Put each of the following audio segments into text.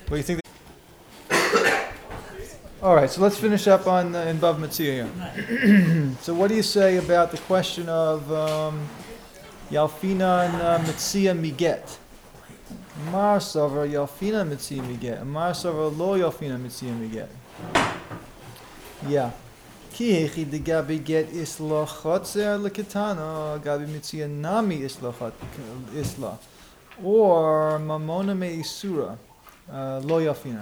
What do you think? All right, so let's finish up on in Bav Metzia here. So what do you say about the question of Yalfinan Metzia Miget? Mar Sover Yalfinan Metzia Miget. Mar Sover Lo Yalfinan Metzia Miget. Yeah. Ki hechi de gabi get isla chotzer leketana gabi Metzia nami isla isla. Or Mamona me Isura Lo Yalfinan.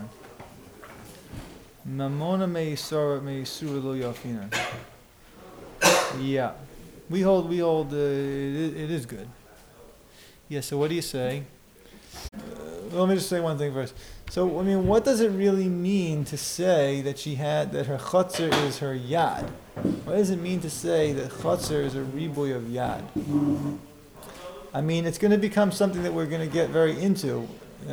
Mamona me Isura Lo Yalfinan. Yeah. We hold it is good. Yeah, so what do you say? Let me just say one thing first. So, I mean, what does it really mean to say that her chotzer is her yad? What does it mean to say that chotzer is a riboy of yad? I mean, it's going to become something that we're going to get very into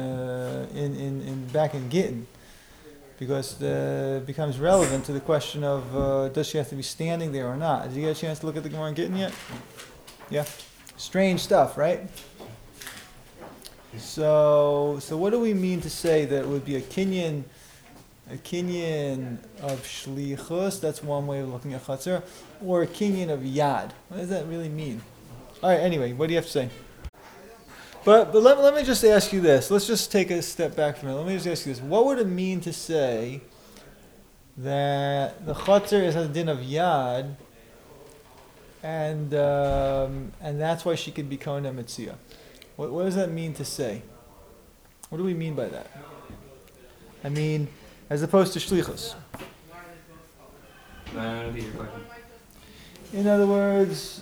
back in Gittin, because it becomes relevant to the question of does she have to be standing there or not? Did you get a chance to look at the Gemara in Gittin yet? Yeah? Strange stuff, right? So what do we mean to say that it would be a kinyan of shlichus? That's one way of looking at chatzar, or a kinyan of yad. What does that really mean? All right. Anyway, what do you have to say? But let me just ask you this. Let's just take a step back from it. Let me just ask you this. What would it mean to say that the chatzar is a din of yad, and that's why she could be kona metzia? What does that mean to say? What do we mean by that? I mean, as opposed to shlichus. In other words,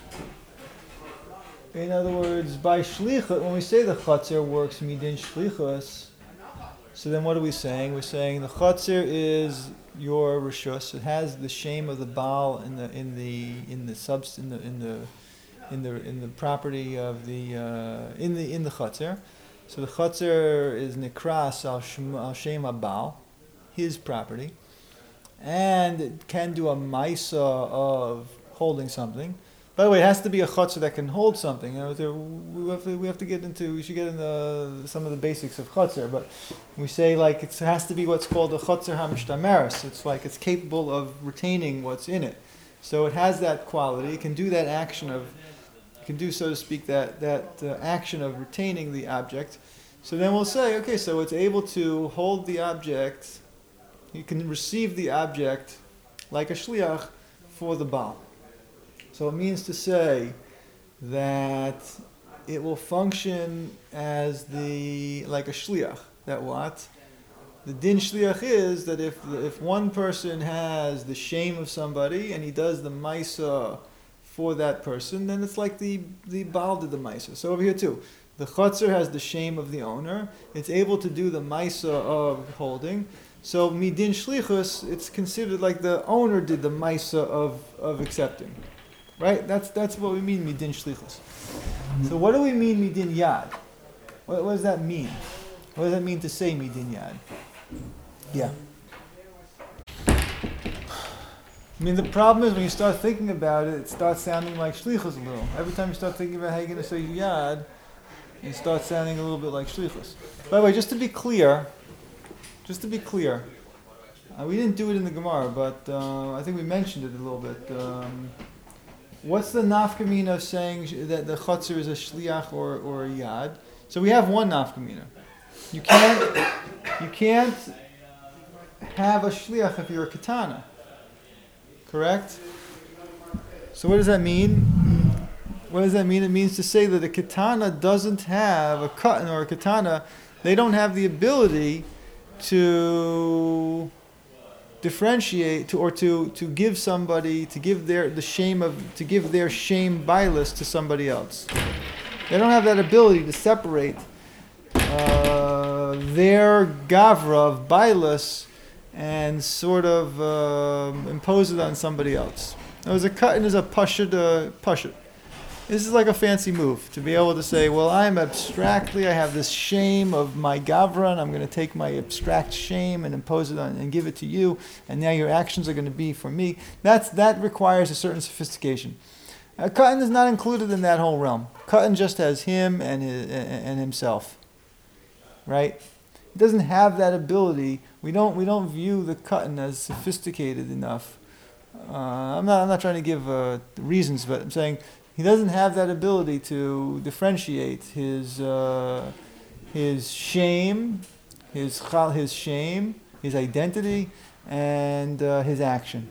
by shlichus, when we say the chatzir works midin shlichus, so then what are we saying? We're saying the chatzir is your rishus. It has the shame of the baal in the property of the chatzir. So the chatzir is nikras al shem habal, his property, and it can do a maisa of holding something. By the way, it has to be a chatzir that can hold something. You know, we should get into some of the basics of chatzir, but we say like it has to be what's called a chatzir hamishtameres. It's like it's capable of retaining what's in it. So it has that quality. It can do that action of. Can do, so to speak, that action of retaining the object. So then we'll say, okay, so it's able to hold the object. You can receive the object like a shliach for the baal. So it means to say that it will function as like a shliach. That what? The din shliach is that if one person has the shame of somebody and he does the maisa for that person, then it's like the baal did the maisa. So over here too, the chatzir has the shame of the owner. It's able to do the maisa of holding. So midin shlichus, it's considered like the owner did the maisa of accepting, right? That's what we mean midin shlichus. So what do we mean midin yad? What does that mean? What does that mean to say midin yad? Yeah. I mean, the problem is when you start thinking about it, it starts sounding like shlichus a little. Every time you start thinking about how you're going to say yad, it starts sounding a little bit like shlichus. By the way, just to be clear, we didn't do it in the Gemara, but I think we mentioned it a little bit. What's the nafkamina of saying that the chatzir is a shliach or a yad? So we have one nafkamina. You can't have a shliach if you're a katana. Correct? So what does that mean? What does that mean? It means to say that a katana doesn't have, a katan or a katana, they don't have the ability to differentiate to give somebody, to give their shame bias to somebody else. They don't have that ability to separate their gavra of bias and sort of impose it on somebody else. Now, a katan is a pashut. This is like a fancy move to be able to say, well, I have this shame of my gavra, and I'm going to take my abstract shame and impose it on and give it to you, and now your actions are going to be for me. That requires a certain sophistication. Katan is not included in that whole realm. Katan just has him and himself, right? He doesn't have that ability. We don't view the katan as sophisticated enough. I'm not trying to give reasons, but I'm saying he doesn't have that ability to differentiate his shame, his shame, his identity, and his action.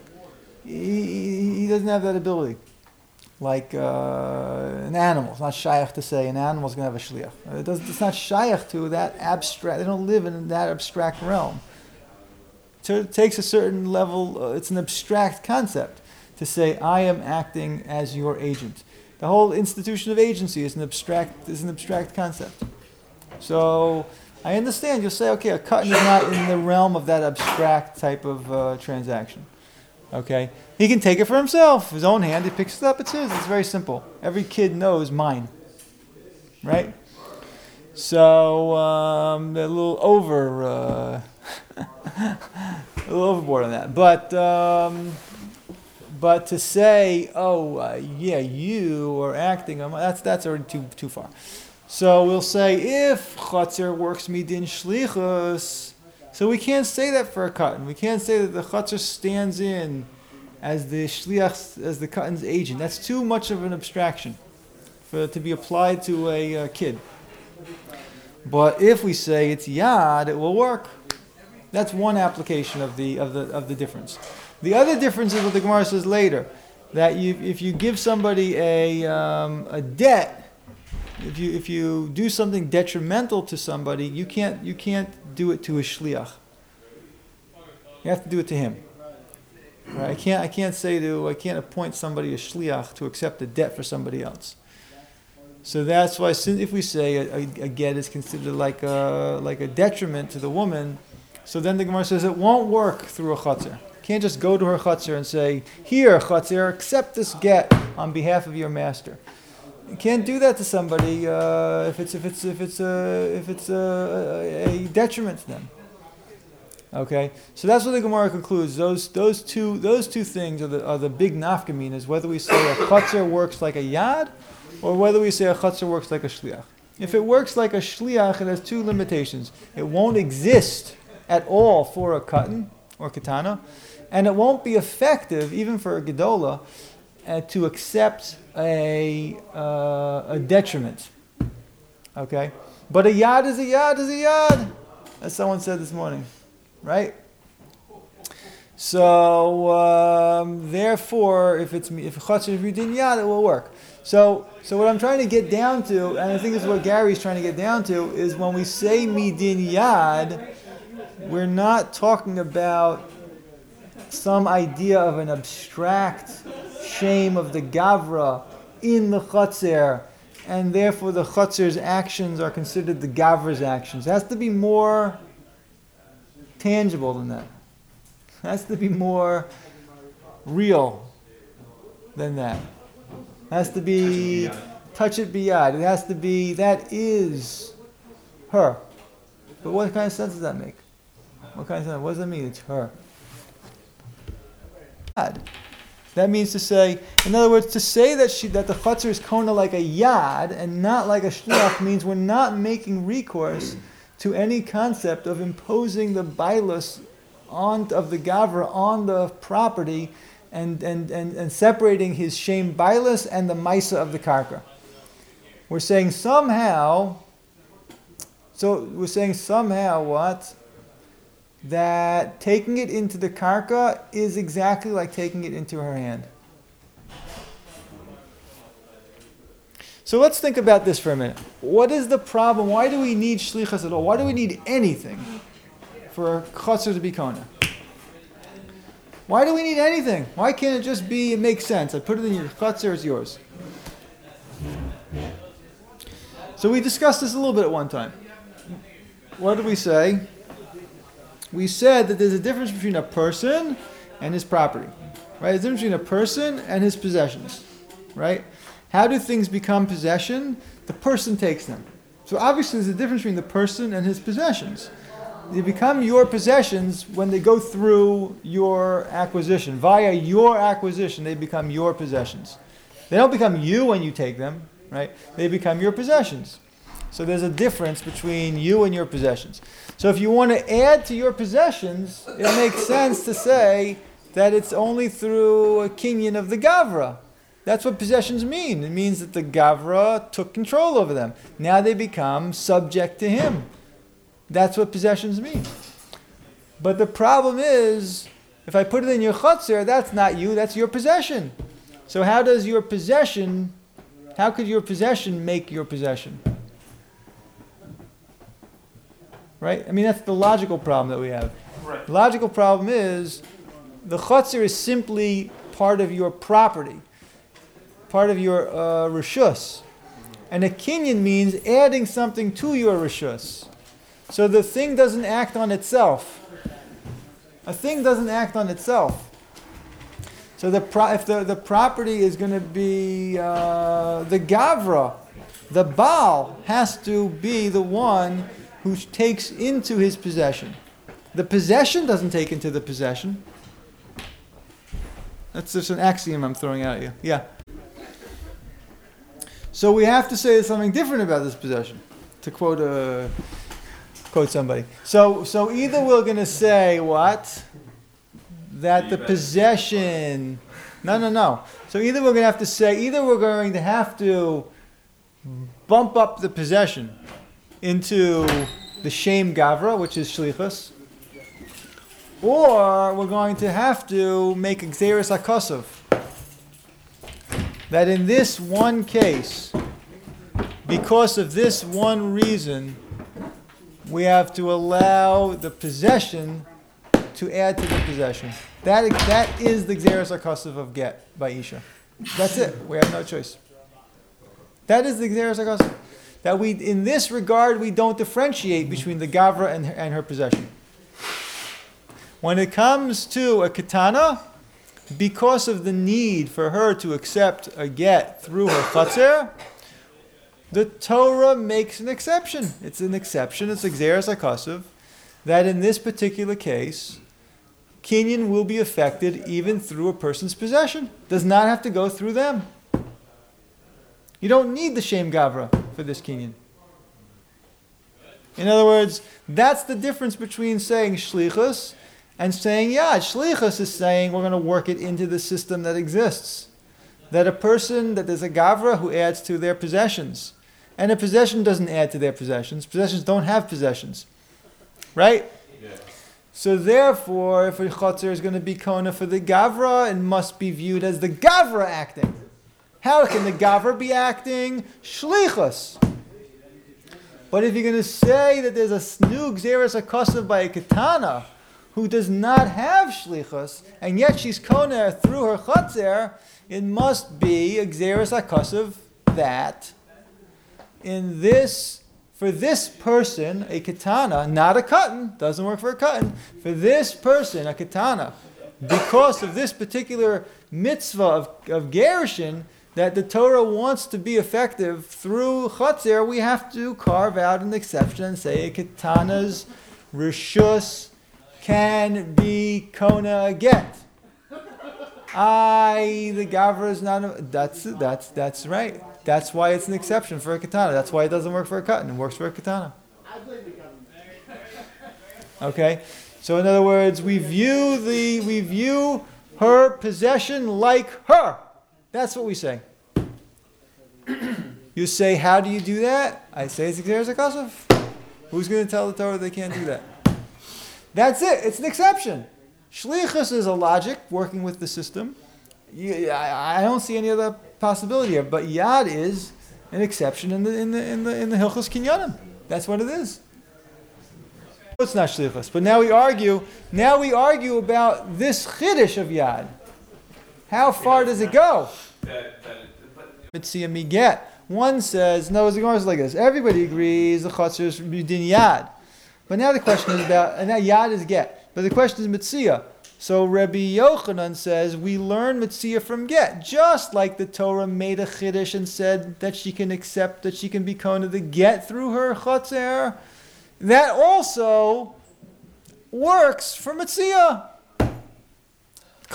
He doesn't have that ability. Like an animal. It's not shaykh to say an animal is going to have a shliach. It's not shaykh to that abstract. They don't live in that abstract realm. So it takes a certain level. It's an abstract concept to say I am acting as your agent. The whole institution of agency is an abstract concept. So I understand. You'll say, okay, a katan is not in the realm of that abstract type of transaction. Okay, he can take it for himself, his own hand. He picks it up. It's his. It's very simple. Every kid knows mine, right? So a little a little overboard on that. But to say, yeah, you are acting on that's already too far. So we'll say if Chatzir works midin shlichus. So we can't say that for a katan. We can't say that the chatzar stands in as the shliach, as the katan's agent. That's too much of an abstraction for it to be applied to a kid. But if we say it's yad, it will work. That's one application of the difference. The other difference is what the Gemara says later, that if you give somebody a debt, if you do something detrimental to somebody, you can't do it to a shliach. You have to do it to him. Right? I can't appoint somebody a shliach to accept a debt for somebody else. So that's why if we say a get is considered like a detriment to the woman, so then the Gemara says it won't work through a chatzar. You can't just go to her chatzar and say, here chatzar, accept this get on behalf of your master. You can't do that to somebody if it's a detriment to them. Okay, so that's what the Gemara concludes. Those two things are the big nafkaminas. Whether we say a chatzar works like a yad, or whether we say a chatzar works like a shliach. If it works like a shliach, it has two limitations. It won't exist at all for a katan or katana, and it won't be effective even for a gedola to accept a detriment. Okay? But a yad is a yad, as someone said this morning. Right? So, therefore, if chatzar is midin yad, it will work. So what I'm trying to get down to, and I think this is what Gary's trying to get down to, is when we say midin yad, we're not talking about some idea of an abstract shame of the gavra in the chatzar, and therefore the chatzar's actions are considered the gavra's actions. It has to be more tangible than that. It has to be more real than that. It has to be touch it biyad. It has to be that is her. But what kind of sense does that make? What kind of sense? What does that mean? It's her. That means to say, in other words, to say that the chatzar is kona like a yad and not like a shliach means we're not making recourse to any concept of imposing the bailus of the gavra on the property and separating his shame bailus and the maisa of the karka. We're saying somehow what? That taking it into the karka is exactly like taking it into her hand. So let's think about this for a minute. What is the problem? Why do we need shlichus at all? Why do we need anything for chatzar to be kona? Why do we need anything? Why can't it just be, it makes sense. I put it in your chatzar, it's yours. So we discussed this a little bit at one time. What did we say? We said that there's a difference between a person and his property. Right? There's a difference between a person and his possessions. Right? How do things become possession? The person takes them. So obviously there's a difference between the person and his possessions. They become your possessions when they go through your acquisition. Via your acquisition, they become your possessions. They don't become you when you take them, right? They become your possessions. So there's a difference between you and your possessions. So if you want to add to your possessions, it makes sense to say that it's only through a kinyan of the Gavra. That's what possessions mean. It means that the Gavra took control over them. Now they become subject to him. That's what possessions mean. But the problem is, if I put it in your chutzner, that's not you, that's your possession. So how could your possession make your possession? Right? I mean, that's the logical problem that we have. Right. The logical problem is, the chutzner is simply part of your property, part of your rishus. And a kinyan means adding something to your rishus. So the thing doesn't act on itself. A thing doesn't act on itself. So if the property is going to be the Gavra, the Baal has to be the one who takes into his possession. The possession doesn't take into the possession. That's just an axiom I'm throwing out at you. Yeah. So we have to say something different about this possession, to quote somebody. So either we're going to say what? That the possession... No. So either we're going to have to bump up the possession into the Shem Gavra, which is Shlichus, or we're going to have to make a Gzeres HaKosov. That in this one case, because of this one reason, we have to allow the possession to add to the possession. That is the Gzeres HaKosov of get by Isha. That's it. We have no choice. That is the Gzeres HaKosov. That in this regard, we don't differentiate between the Gavra and her possession. When it comes to a Ketana, because of the need for her to accept a get through her Chatzer, the Torah makes an exception. It's an exception, it's a Gzeres HaKosov, that in this particular case, kinyan will be affected even through a person's possession. Does not have to go through them. You don't need the Shem Gavra for this kinyan. In other words, that's the difference between saying Shlichus and saying Yad. Shlichus is saying we're going to work it into the system that exists. That there's a Gavra who adds to their possessions. And a possession doesn't add to their possessions. Possessions don't have possessions. Right? Yeah. So therefore, if a Chotzer is going to be Kona for the Gavra, it must be viewed as the Gavra acting. How can the Gavra be acting? Shlichus. But if you're going to say that there's a new Gzeres HaKosov by a Ketana who does not have Shlichus, and yet she's Kona through her Chotzer, it must be a Gzeres HaKosov that for this person, a Ketana, not a Katan, doesn't work for a Katan, for this person, a Ketana, because of this particular mitzvah of Gerushin, that the Torah wants to be effective through Chatzer, we have to carve out an exception and say a Ketana's Rishus can be Kona get. The Gavra is not. That's right. That's why it's an exception for a Ketana. That's why it doesn't work for a Katan. It works for a Ketana. Okay. So in other words, we view her possession like her. That's what we say. You say, how do you do that? I say it's Gzeres HaKosov. Who's going to tell the Torah they can't do that? That's it. It's an exception. Shlichus is a logic working with the system. I don't see any other possibility here. But Yad is an exception in the Hilchos Kinyanim. That's what it is. It's not Shlichus. But now we argue about this Chiddush of Yad. How far does it go? Mitzia Miget. One says, no, it goes like this. Everybody agrees the Chatzar is B'din Yad. But now the question is about, and now Yad is Get. But the question is Mitzia. So Rabbi Yochanan says, we learn Mitzia from Get. Just like the Torah made a Chiddush and said that she can accept, that she can be Kona the Get through her Chatzar. That also works for Mitzia.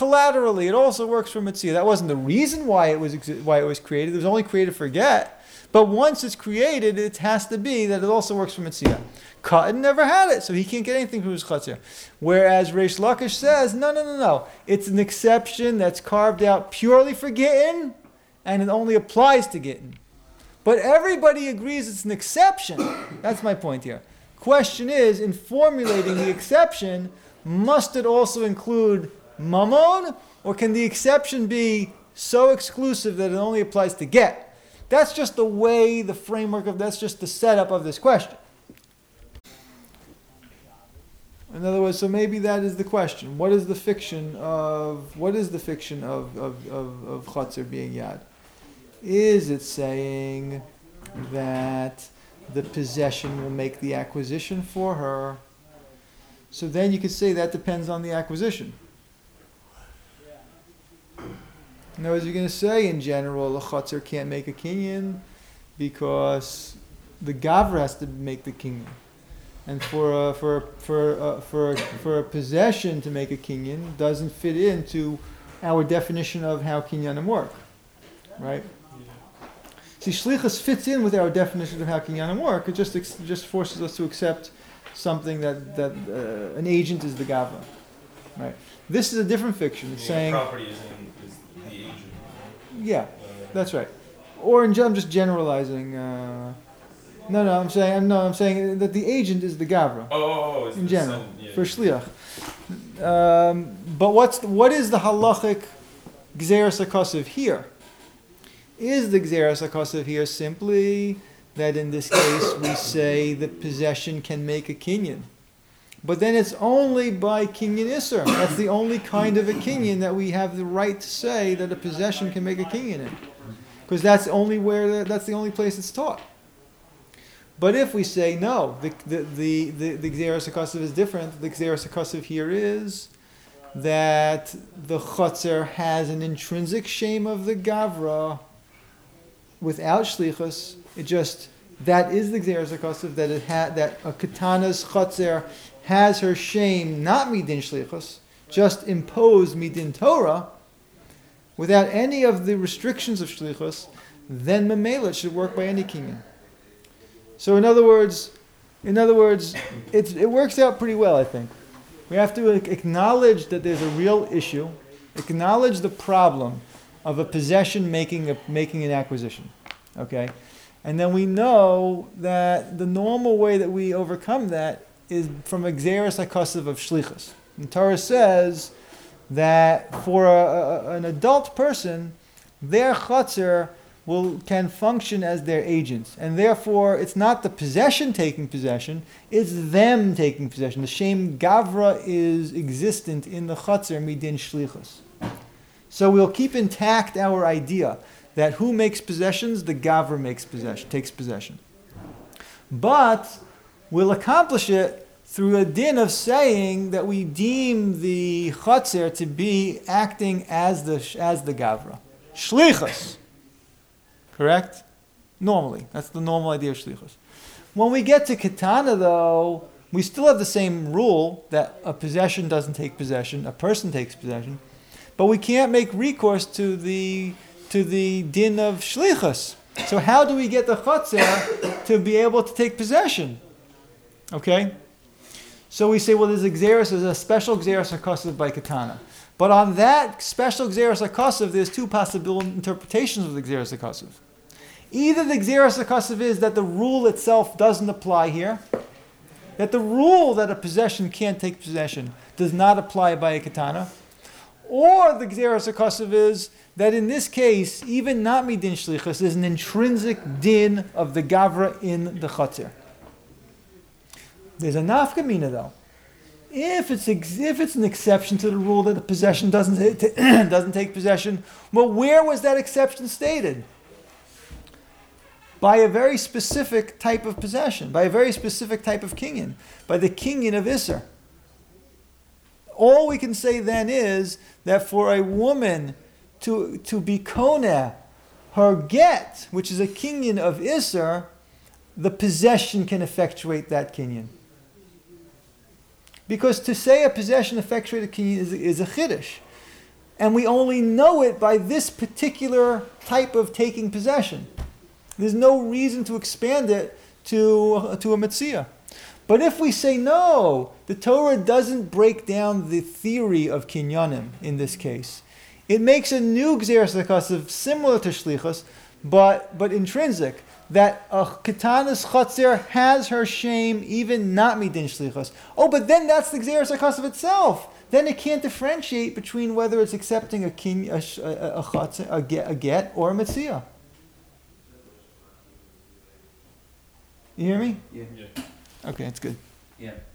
Collaterally, it also works for Mitzia. That wasn't the reason why it was created. It was only created for Get. But once it's created, it has to be that it also works for Mitzvah. Katan never had it, so he can't get anything from his chatzir. Whereas Reish Lakish says, no. It's an exception that's carved out purely for Gittin, and it only applies to Gittin. But everybody agrees it's an exception. That's my point here. Question is, in formulating the exception, must it also include Mammon, or can the exception be so exclusive that it only applies to get? That's just the way, the framework of, that's just the setup of this question. In other words, so maybe that is the question. What is the fiction of Chatzir being Yad? Is it saying that the possession will make the acquisition for her? So then you could say that depends on the acquisition. In other words, you're going to say in general, the Chatzir can't make a kinyan because the Gavra has to make the kinyan. And for a possession to make a kinyan doesn't fit into our definition of how kinyanim work, right? See, shlichus fits in with our definition of how kinyanim work. It just forces us to accept something that an agent is the gavra, right? This is a different fiction. It's saying property is the agent. Yeah, that's right. Or I'm just generalizing. I'm saying that the agent is the gavra. In general, for shliach. But what is the halachic gzeras hakosiv here? Is the gzeras hakosiv here simply that in this case we say the possession can make a kinyan? But then it's only by kinyan isser. That's the only kind of a kinyan that we have the right to say that a possession can make a kinyan in, because that's the only place it's taught. But if we say no, the gzeras hakosiv is different. The gzeras hakosiv here is that the chotzer has an intrinsic shame of the gavra without shlichus. That is the gzeras hakosiv, that a katana's chotzer has her shame not midin shlichus, just imposed midin Torah, without any of the restrictions of shlichus. Then memela it should work by any kinyan. So in other words, it works out pretty well, I think. We have to acknowledge that there's a real issue, acknowledge the problem of a possession making an acquisition, okay? And then we know that the normal way that we overcome that is from a gzeras hakosiv of shlichus. And Torah says that for an adult person, their chotzer can function as their agents, and therefore it's not the possession taking possession, it's them taking possession. The shame gavra is existent in the chotzer midin shlichus. So we'll keep intact our idea that who makes possessions? The gavra takes possession. But we'll accomplish it through a din of saying that we deem the chotzer to be acting as the gavra. Shlichus. Correct? Normally. That's the normal idea of shlichus. When we get to Ketana, though, we still have the same rule that a possession doesn't take possession, a person takes possession, but we can't make recourse to the din of shlichus. So how do we get the chotzer to be able to take possession? Okay? So we say, well, there's a special gzeras hakosiv by Ketana. But on that special gzeras hakosiv, there's two possible interpretations of the gzeras hakosiv. Either the gzeras hakosiv is that the rule itself doesn't apply here, that the rule that a possession can't take possession does not apply by a katana, or the gzeras hakosiv is that in this case, even not midin shlichus, is an intrinsic din of the gavra in the chotzer. There's a nafkamina though. If it's an exception to the rule that a possession doesn't take possession, well, where was that exception stated? By a very specific type of possession, by a very specific type of kinyan, by the kinyan of Isser. All we can say then is that for a woman to be koneh, her get, which is a kinyan of Isser, the possession can effectuate that kinyan. Because to say a possession effectuated kinyan is a chiddush. And we only know it by this particular type of taking possession. There's no reason to expand it to a Metzia. But if we say no, the Torah doesn't break down the theory of kinyanim in this case. It makes a new Gzeras HaKasav similar to Shlichus, but intrinsic, that a Ketanas Chatzer has her shame even not midin Shlichus. Oh, but then that's the Gzeras HaKasav itself. Then it can't differentiate between whether it's accepting a chatzer, a get, or a Metzia. You hear me? Yeah. Yeah. Okay, that's good. Yeah.